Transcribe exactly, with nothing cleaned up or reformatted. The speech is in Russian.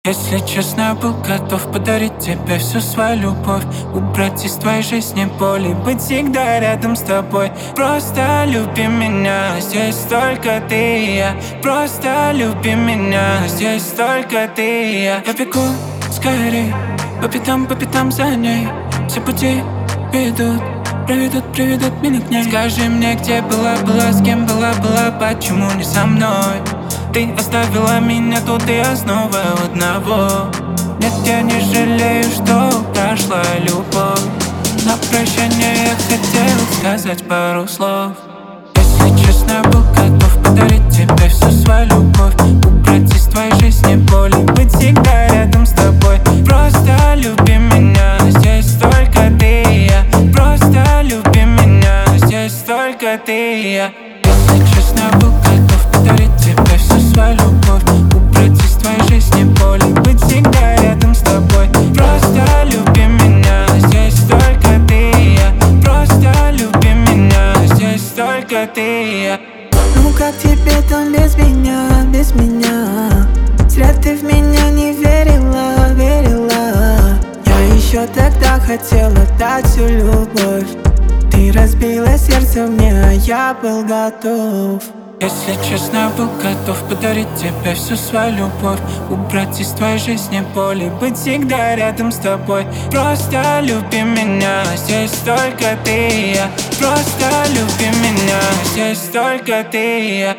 Если честно, был готов подарить тебе всю свою любовь, убрать из твоей жизни боль и быть всегда рядом с тобой. Просто люби меня, здесь только ты и я. Просто люби меня, здесь только ты и я. Я бегу скорей, по пятам, по пятам за ней. Все пути ведут, проведут, приведут меня к ней. Скажи мне, где была, была, с кем была, была, почему не со мной? Ты оставила меня тут, и я снова одного. Нет, я не жалею, что прошла любовь. На прощание я хотел сказать пару слов. Если честно, был готов подарить тебе всю свою любовь, убрать из твоей жизни боль и быть всегда рядом с тобой. Просто люби меня, здесь только ты и я. Просто люби меня, здесь только ты и я. Если честно, был готов подарить тебе всю свою любовь, убрать из твоей жизни боль и быть всегда рядом с тобой. Просто люби меня, здесь только ты и я. Просто люби меня, здесь только ты и я. Ну как тебе там без меня, без меня? Зря ты в меня не верила, верила. Я еще тогда хотела дать всю любовь. Ты разбила сердце мне, а я был готов. Если честно, был готов подарить тебе всю свою любовь, убрать из твоей жизни боль и быть всегда рядом с тобой. Просто люби меня, здесь только ты и я. Просто люби меня, здесь только ты и я.